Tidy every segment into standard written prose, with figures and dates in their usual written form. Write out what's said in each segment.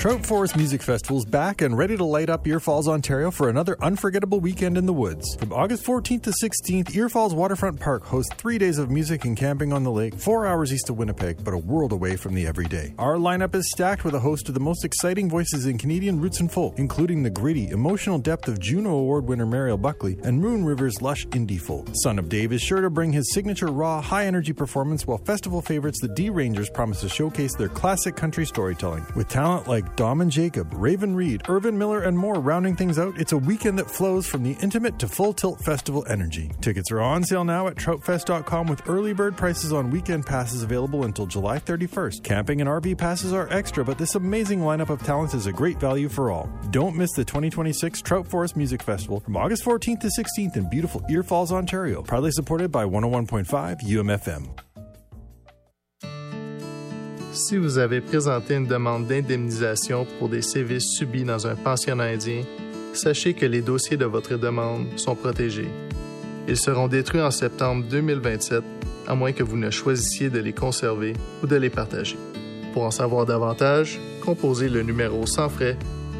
Trout Forest Music Festival is back and ready to light up Ear Falls, Ontario for another unforgettable weekend in the woods. From August 14th to 16th, Ear Falls Waterfront Park hosts 3 days of music and camping on the lake, 4 hours east of Winnipeg, but a world away from the everyday. Our lineup is stacked with a host of the most exciting voices in Canadian roots and folk, including the gritty, emotional depth of Juno Award winner Mariel Buckley and Moon River's lush indie folk. Son of Dave is sure to bring his signature raw, high-energy performance, while festival favorites the D Rangers promise to showcase their classic country storytelling. With talent like Dom and Jacob, Raven Reed, Irvin Miller, and more rounding things out, it's a weekend that flows from the intimate to full tilt festival energy. Tickets are on sale now at troutfest.com with early bird prices on weekend passes available until July 31st. Camping and RV passes are extra, but this amazing lineup of talent is a great value for all. Don't miss the 2026 Trout Forest Music Festival from August 14th to 16th in beautiful Ear Falls, Ontario. Proudly supported by 101.5 UMFM. Si vous avez présenté une demande d'indemnisation pour des sévices subis dans un pensionnat indien, sachez que les dossiers de votre demande sont protégés. Ils seront détruits en septembre 2027, à moins que vous ne choisissiez de les conserver ou de les partager. Pour en savoir davantage, composez le numéro sans frais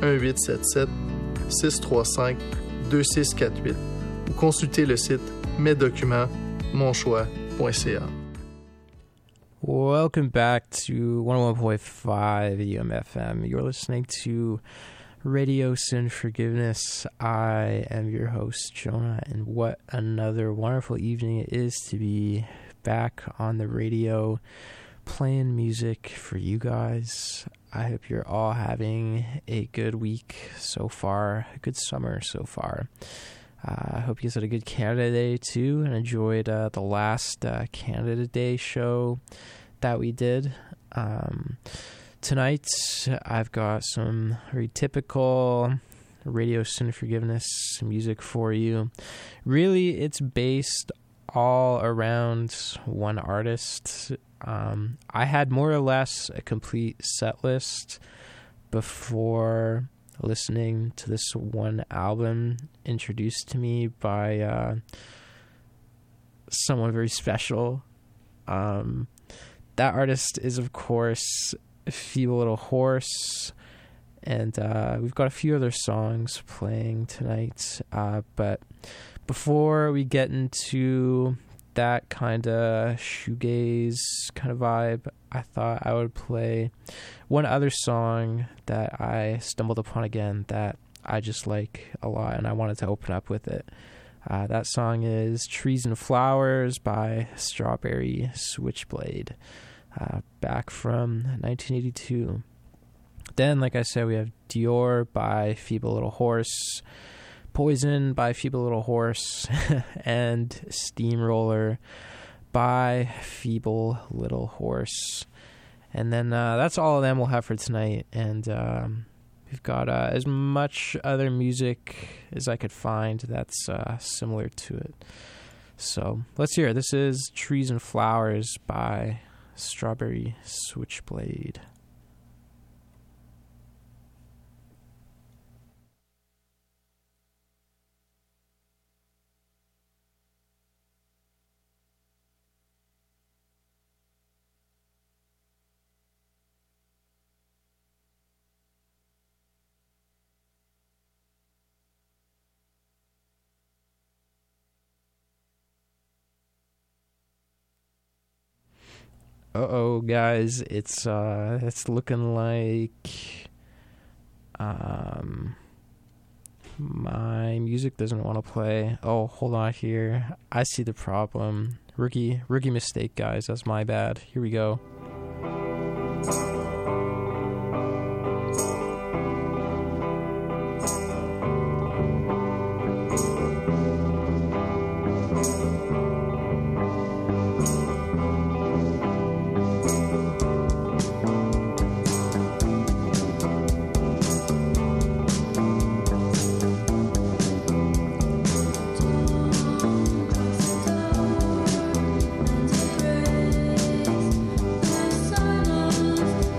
1-877-635-2648 ou consultez le site mesdocuments-monchoix.ca. Welcome back to 101.5 UMFM. You're listening to Radio Sin Forgiveness. I am your host, Jonah, and what another wonderful evening it is to be back on the radio playing music for you guys. I hope you're all having a good week so far, a good summer so far. I hope you guys had a good Canada Day too and enjoyed the last Canada Day show that we did. Tonight I've got some very typical Radio Sin Forgiveness music for you. Really, it's based all around one artist. I had more or less a complete set list before listening to this one album introduced to me by someone very special. That artist is, of course, Feeble Little Horse, and we've got a few other songs playing tonight. But before we get into that kind of shoegaze kind of vibe, I thought I would play one other song that I stumbled upon again that I just like a lot, and I wanted to open up with it. That song is Trees and Flowers by Strawberry Switchblade, back from 1982. Then, like I said, we have Dior by Feeble Little Horse, Poison by Feeble Little Horse, and Steamroller by Feeble Little Horse. And then that's all of them we'll have for tonight. And we've got as much other music as I could find that's similar to it. So let's hear it. This is Trees and Flowers by Strawberry Switchblade. Uh-oh, guys, it's looking like my music doesn't want to play. Oh, hold on here. I see the problem. Rookie mistake, guys. That's my bad. Here we go. Grace,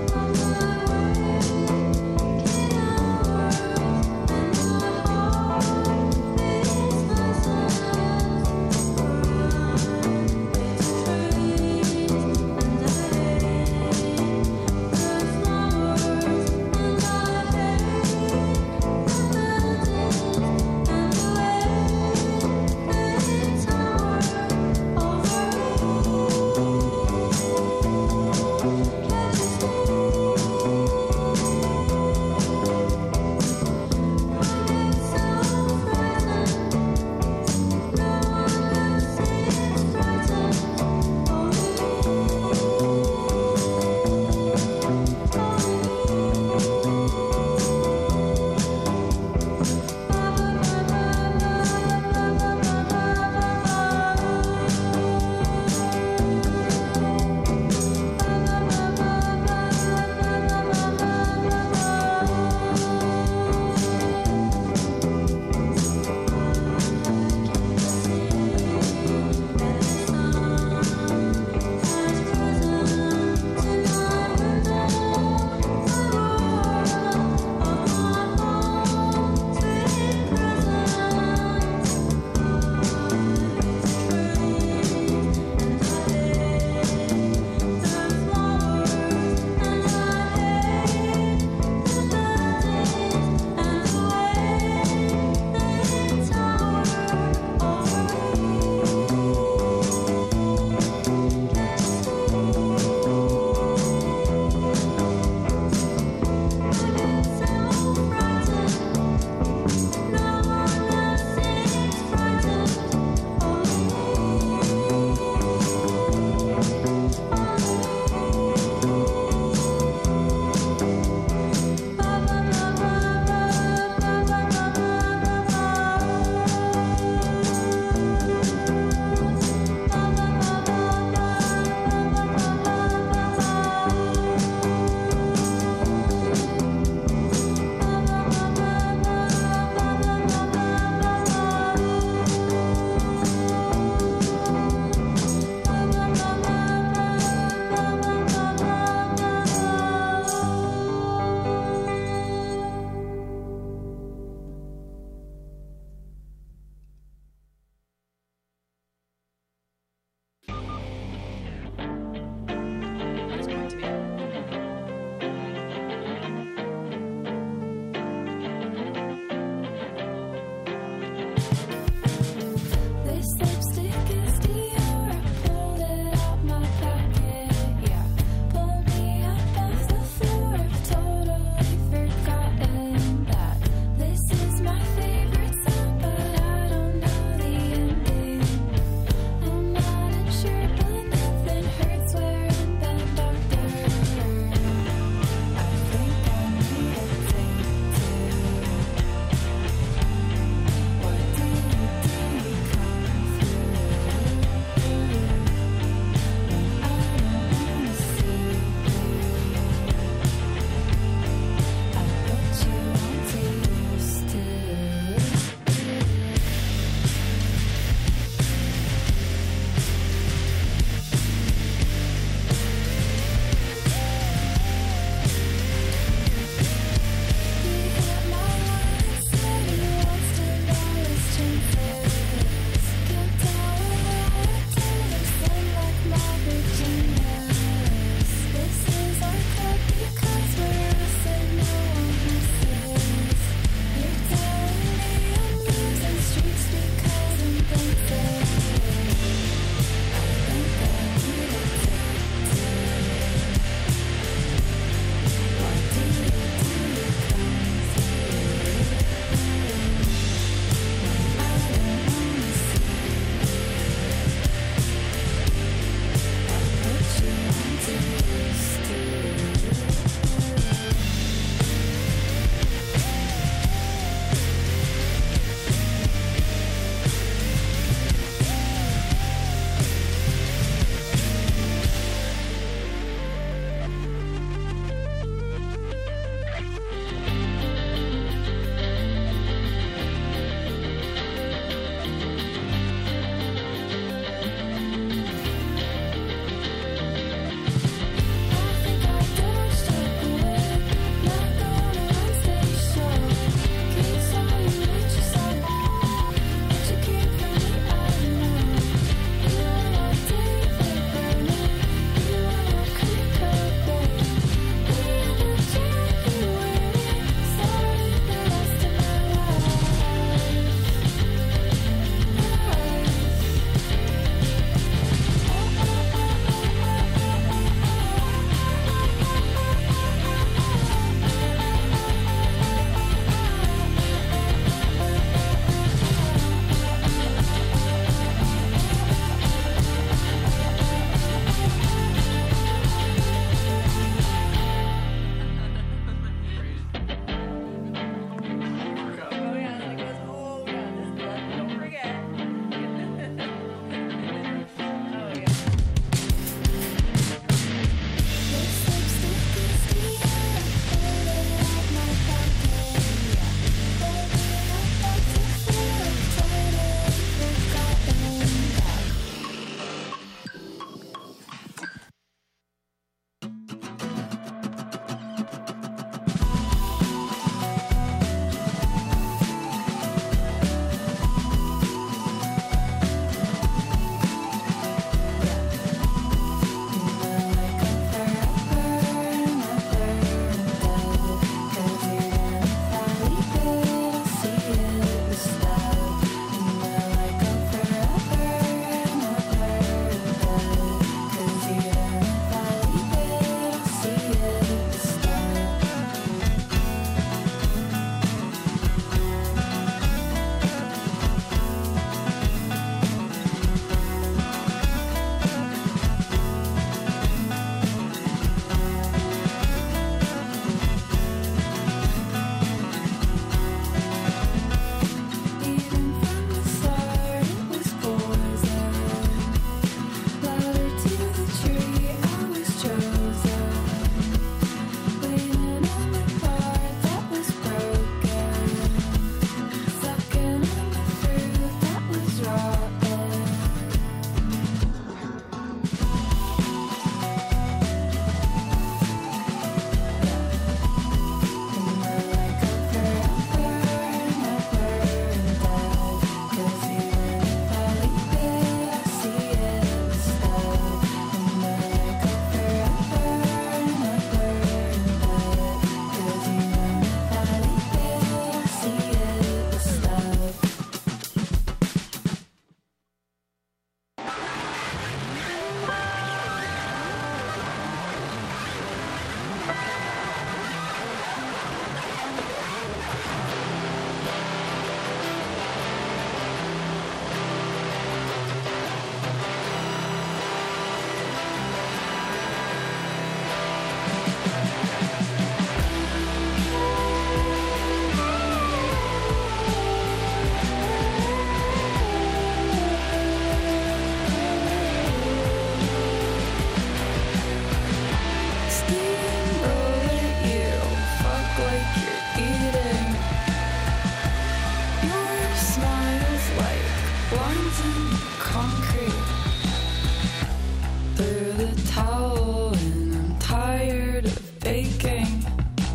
threw the towel in, I'm tired of baking.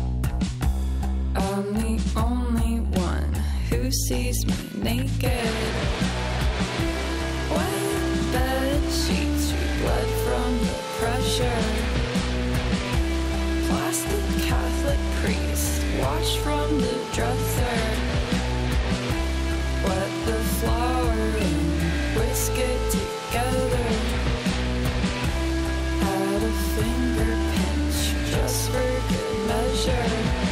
I'm the only one who sees me naked. Wet bed sheets, we bled from the pressure. Plastic Catholic priest, watch from the dresser. Wet the flour and whisk it together. Add a finger pinch just for good measure.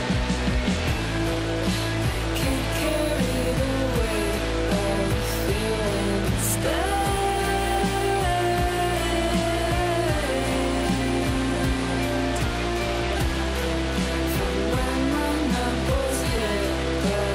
Can't carry the weight of feelings stay. From when my knuckles hit the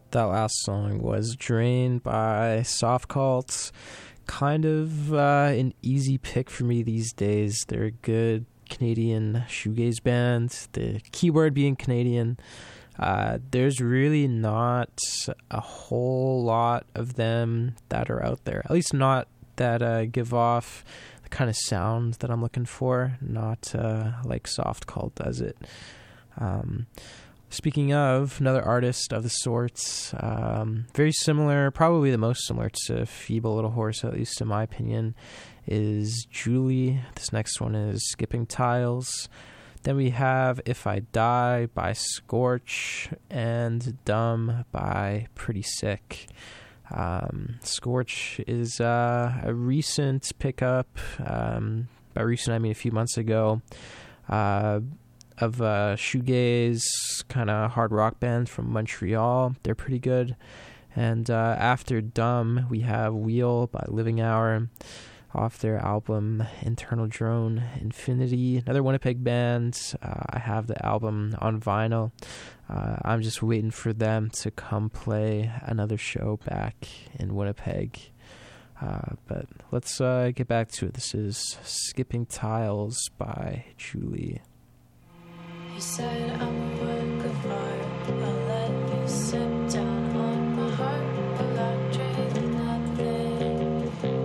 That last song was Drained by Soft Cult. Kind of an easy pick for me these days. They're a good Canadian shoegaze band. The keyword being Canadian. There's really not a whole lot of them that are out there. At least not that give off the kind of sound that I'm looking for. Not like Soft Cult does it. Speaking of, another artist of the sorts, very similar, probably the most similar to Feeble Little Horse, at least in my opinion, is Julie. This next one is Skipping Tiles. Then we have If I Die by Scorch and Dumb by Pretty Sick. Scorch is a recent pickup, by recent I mean a few months ago, of a shoegaze kind of hard rock band from Montreal. They're pretty good. And after Dumb, we have Wheel by Living Hour off their album Internal Drone Infinity. Another Winnipeg band. I have the album on vinyl. I'm just waiting for them to come play another show back in Winnipeg. But let's get back to it. This is Skipping Tiles by Julie. You said I'm a work of art. I'll let you sit down on my heart. Electric nothing.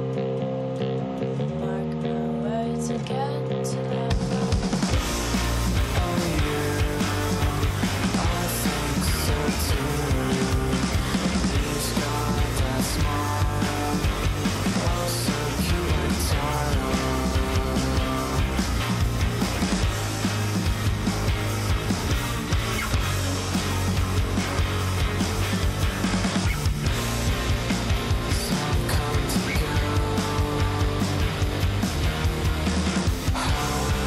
Mark my words again till I'm gone. Oh yeah, I think so too. This guy that smile, oh so cute and tired. How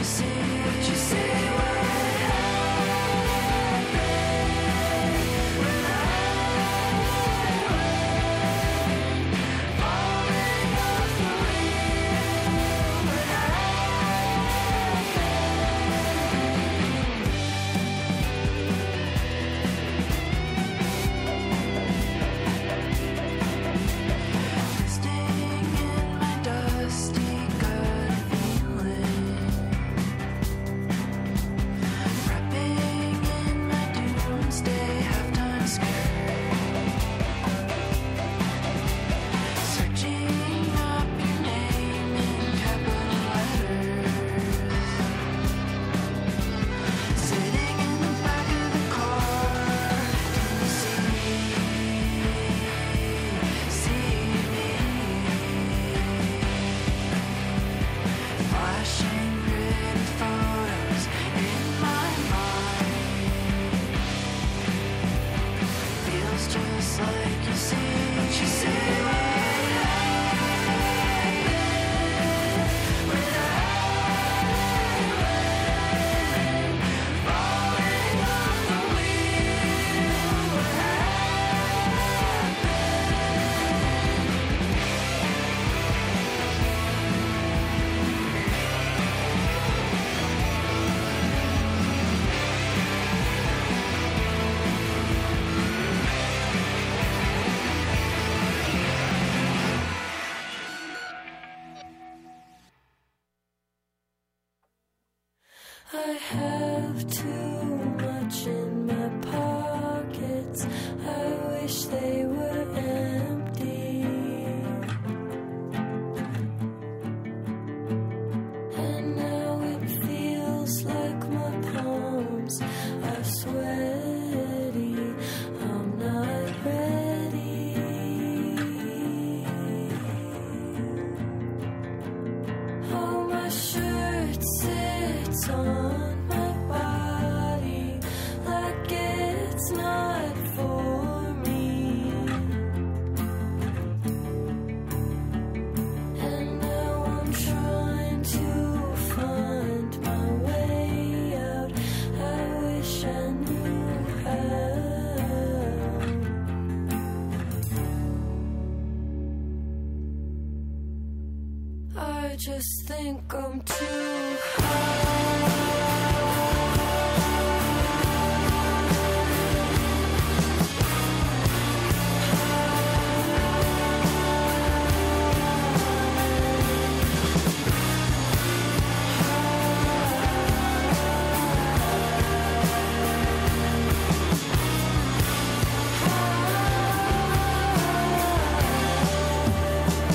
I have too much in my pockets. I wish they were empty. And now it feels like my palms are sweaty. I'm not ready. Oh, my shirt sits on my body like it's not for me. And now I'm trying to find my way out. I wish I knew how. I just think I'm too high.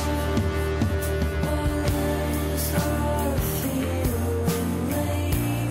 My legs are feeling lazy.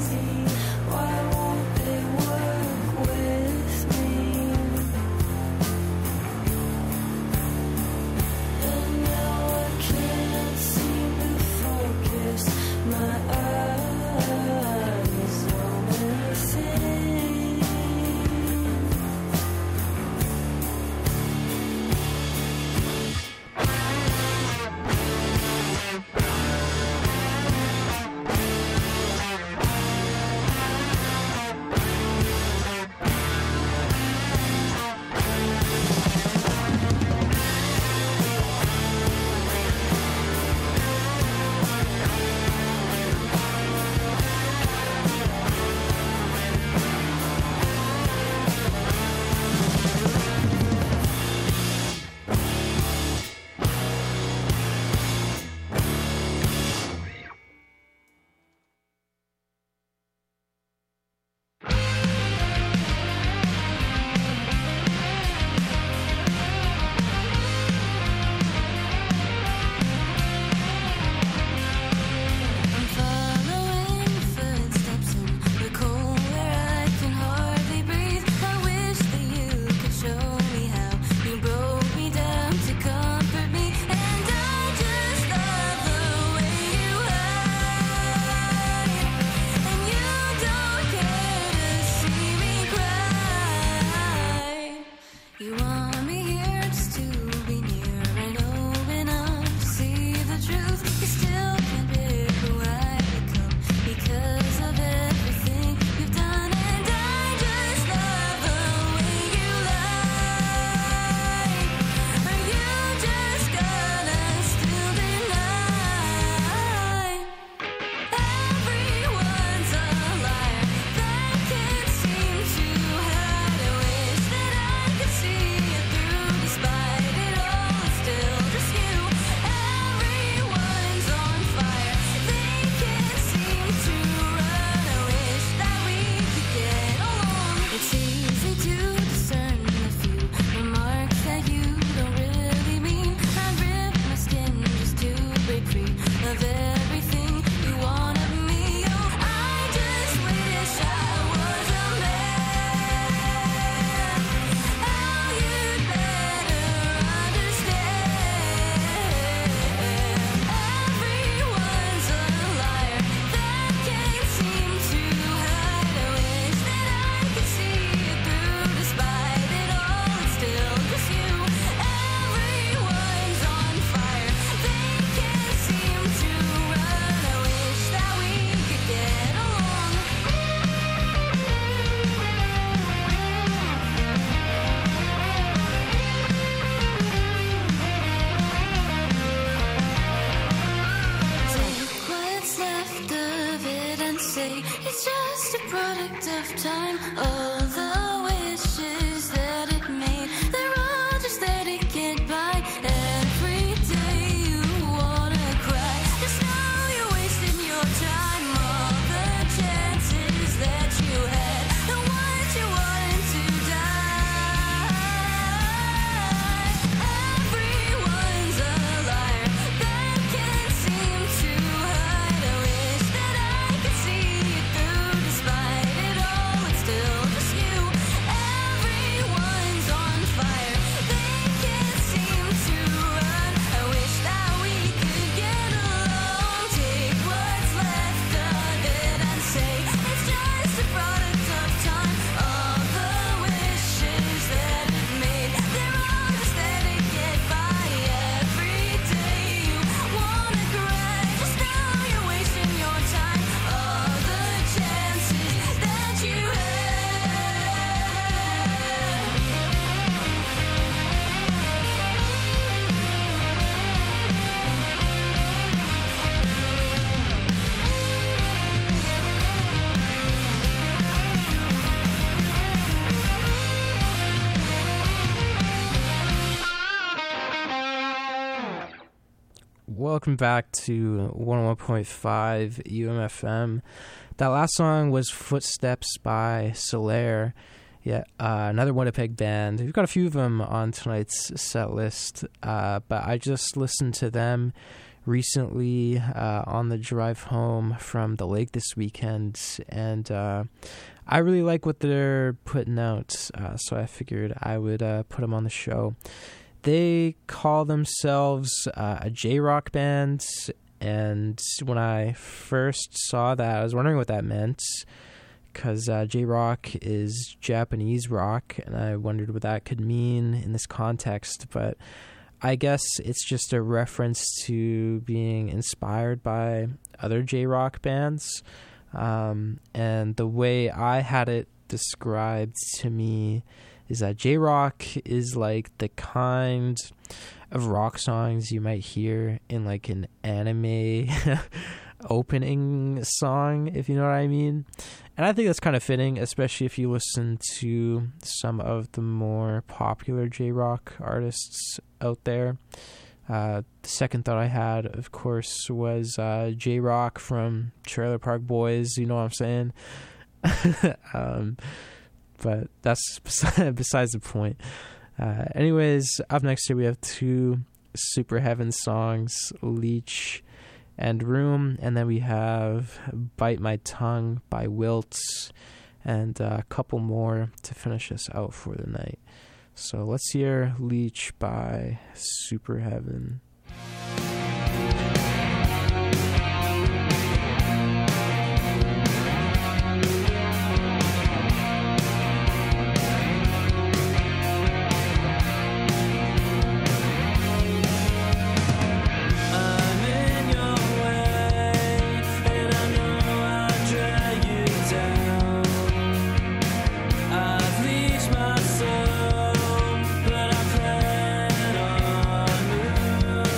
of everything you want of me. Oh, I just wish I was a man. How you'd better understand. Everyone's a liar that can't seem to hide. I wish that I could see it through. Despite it all, it's still just you. Everyone's on fire. They can't seem to run. I wish that we could get along. Take what's left of it and say it's just a product of time. All the wishes that it made, they're all just let it get by. Every day you wanna cry, just know you're wasting your time. All the chances that you had, the ones you wanted to die. Everyone's a liar that can't seem to hide. I wish that I could see it through. Despite it all, it's still just you. Everyone's on fire. They can't seem to run. I wish that we could get along. Take what's left of it and say it's just a product of time. All the wishes that it made, they're all just let it get by. Every day you wanna cry, just know you're wasting your time. All the chances that you had. Welcome back to 101.5 UMFM. That last song was Footsteps by Solaire. Yeah, another Winnipeg band. We've got a few of them on tonight's set list, but I just listened to them recently on the drive home from the lake this weekend, and I really like what they're putting out, so I figured I would put them on the show. They call themselves a J-rock band, and when I first saw that, I was wondering what that meant, because J-rock is Japanese rock, and I wondered what that could mean in this context, but I guess it's just a reference to being inspired by other J-rock bands, and the way I had it described to me is that J-rock is like the kind of rock songs you might hear in like an anime opening song, if you know what I mean. And I think that's kind of fitting, especially if you listen to some of the more popular J-rock artists out there. The second thought I had, of course, was J-rock from Trailer Park Boys, you know what I'm saying? But that's besides the point. Anyways, up next here we have two Super Heaven songs, Leech and Room, and then we have Bite My Tongue by Wilts, and a couple more to finish us out for the night. So let's hear Leech by Super Heaven. Myself, but I plan on moving.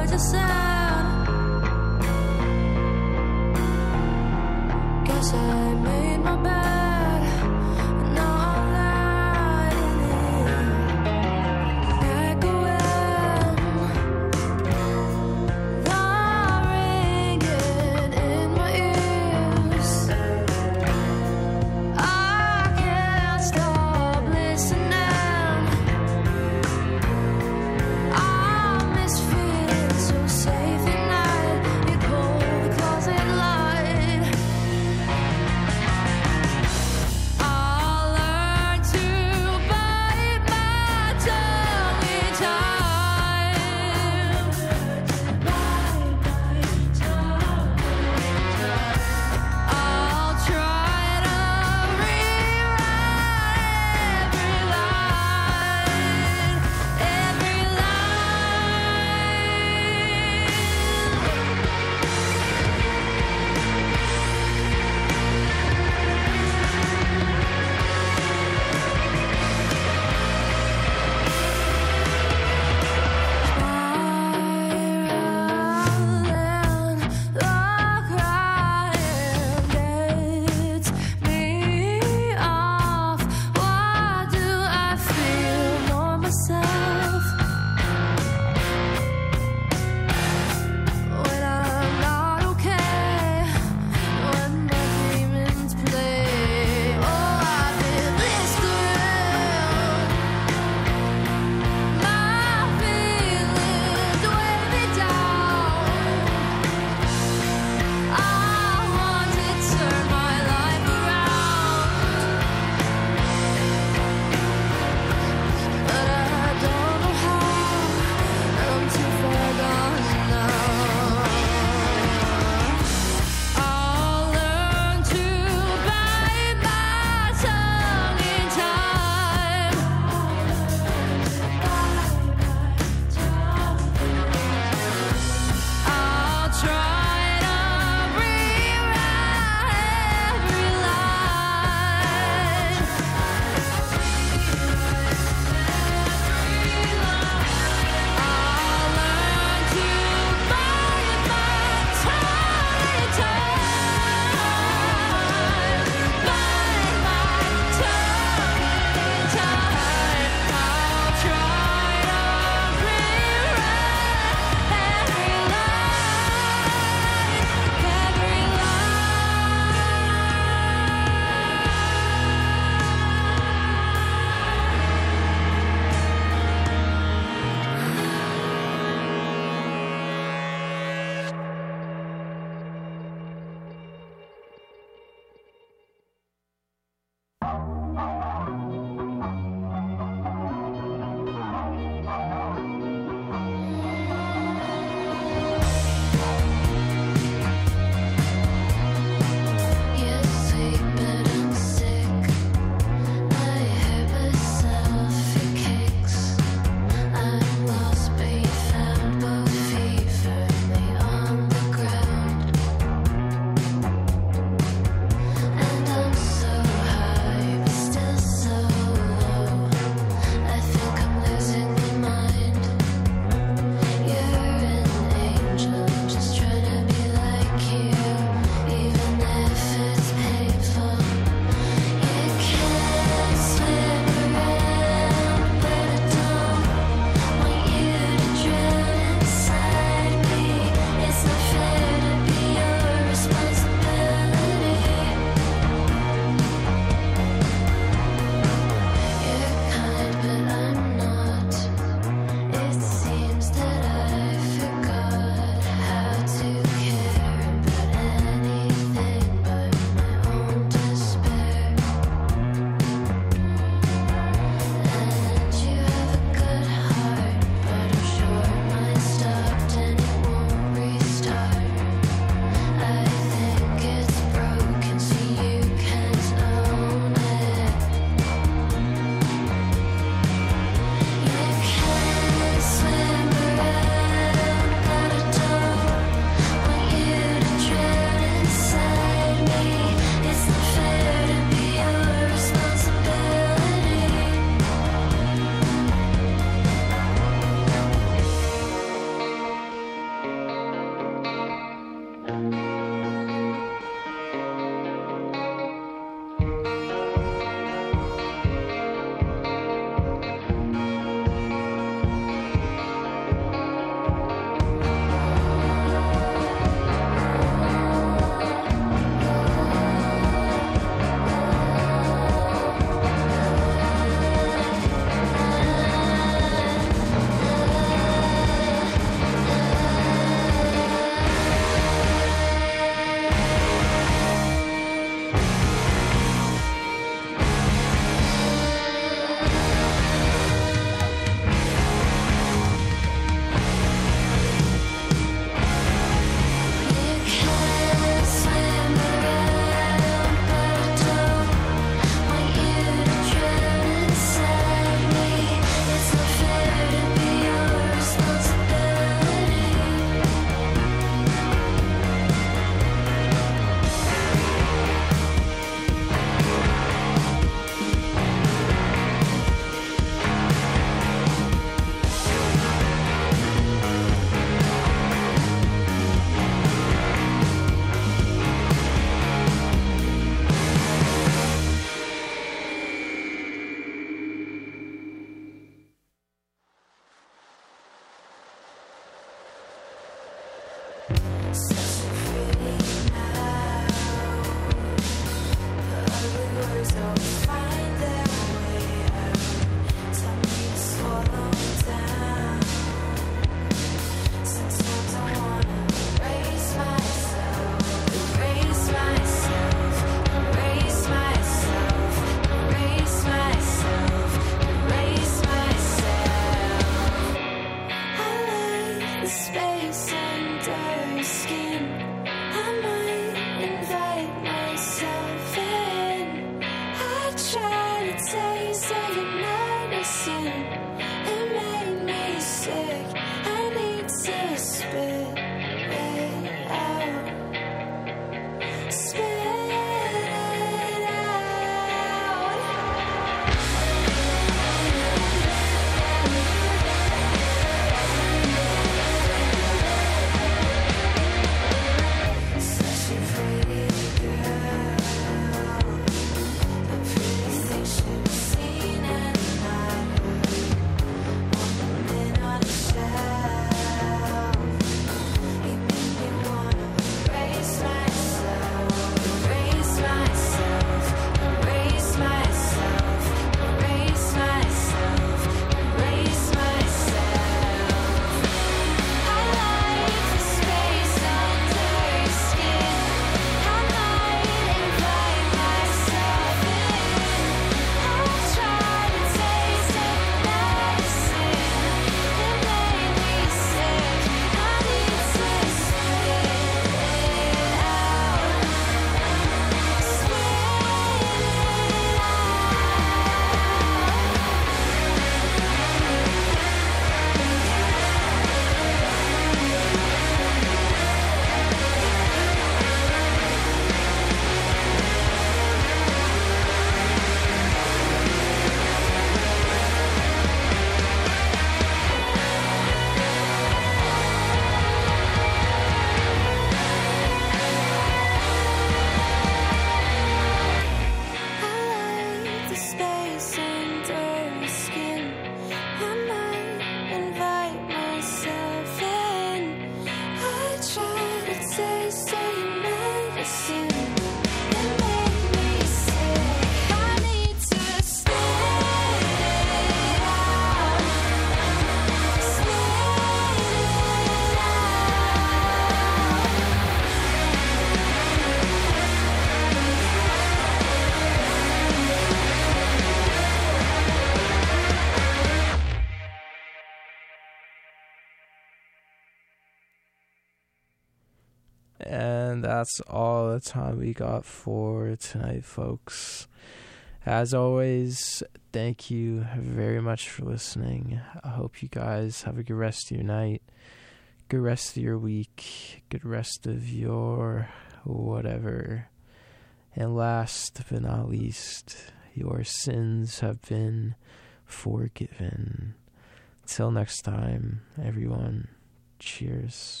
And that's all the time we got for tonight, folks. As always, thank you very much for listening. I hope you guys have a good rest of your night, good rest of your week, good rest of your whatever. And last but not least, your sins have been forgiven. Till next time, everyone, cheers.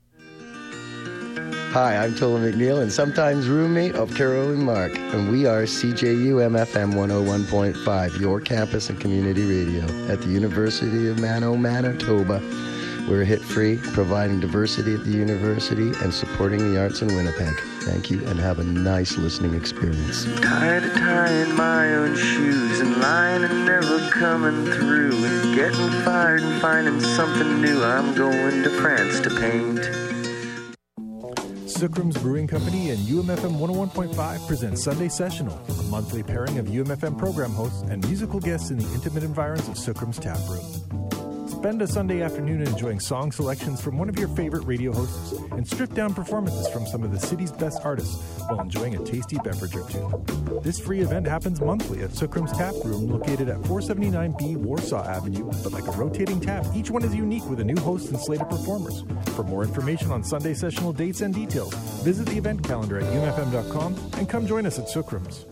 Hi, I'm Tola McNeil and sometimes roommate of Carol and Mark, and we are CJU MFM 101.5, your campus and community radio at the University of Manitoba. We're hit-free, providing diversity at the university and supporting the arts in Winnipeg. Thank you and have a nice listening experience. Tired of tying my own shoes and lying and never coming through and getting fired and finding something new. I'm going to France to paint. Sookrum's Brewing Company and UMFM 101.5 present Sunday Sessional, a monthly pairing of UMFM program hosts and musical guests in the intimate environs of Sookrum's Tap Room. Spend a Sunday afternoon enjoying song selections from one of your favorite radio hosts and stripped-down performances from some of the city's best artists while enjoying a tasty beverage or two. This free event happens monthly at Sookrum's Tap Room, located at 479B Warsaw Avenue, but like a rotating tap, each one is unique with a new host and slate of performers. For more information on Sunday Sessional dates and details, visit the event calendar at umfm.com and come join us at Sookrum's.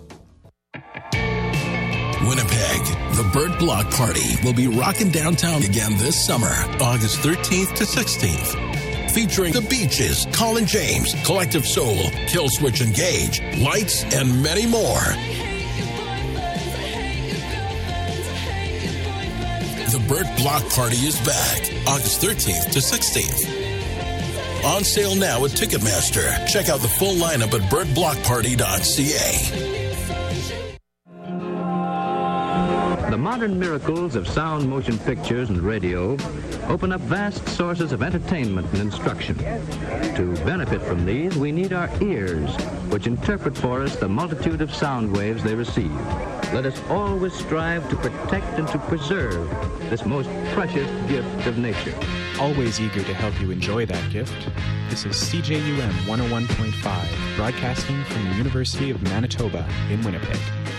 Winnipeg, the Burt Block Party will be rocking downtown again this summer, August 13th to 16th. Featuring The Beaches, Colin James, Collective Soul, Killswitch Engage, Lights, and many more. The Burt Block Party is back, August 13th to 16th. On sale now at Ticketmaster. Check out the full lineup at burtblockparty.ca. The modern miracles of sound motion pictures and radio open up vast sources of entertainment and instruction. To benefit from these, we need our ears, which interpret for us the multitude of sound waves they receive. Let us always strive to protect and to preserve this most precious gift of nature. Always eager to help you enjoy that gift, this is CJUM 101.5, broadcasting from the University of Manitoba in Winnipeg.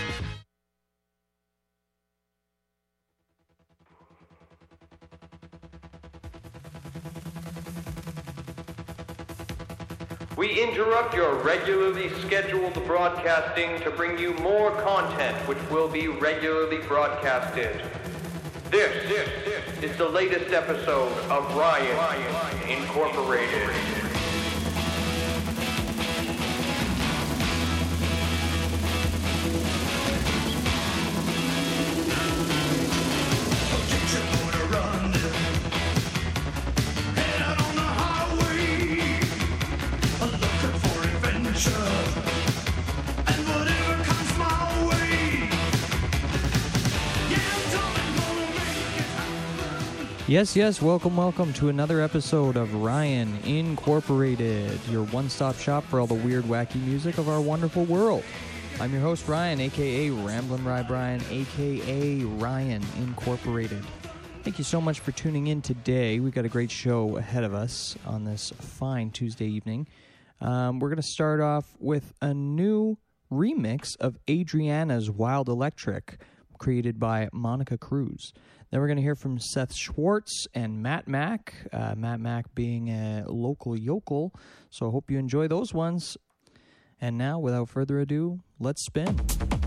We interrupt your regularly scheduled broadcasting to bring you more content which will be regularly broadcasted. This is the latest episode of Ryan Incorporated. Yes, welcome to another episode of Ryan Incorporated, your one-stop shop for all the weird, wacky music of our wonderful world. I'm your host, Ryan, a.k.a. Ramblin' Rye Brian, a.k.a. Ryan Incorporated. Thank you so much for tuning in today. We've got a great show ahead of us on this fine Tuesday evening. We're going to start off with a new remix of Adriana's Wild Electric, created by Monica Cruz. Then we're going to hear from Seth Schwartz and Matt Mack, Matt Mack being a local yokel, so I hope you enjoy those ones. And now, without further ado, let's spin.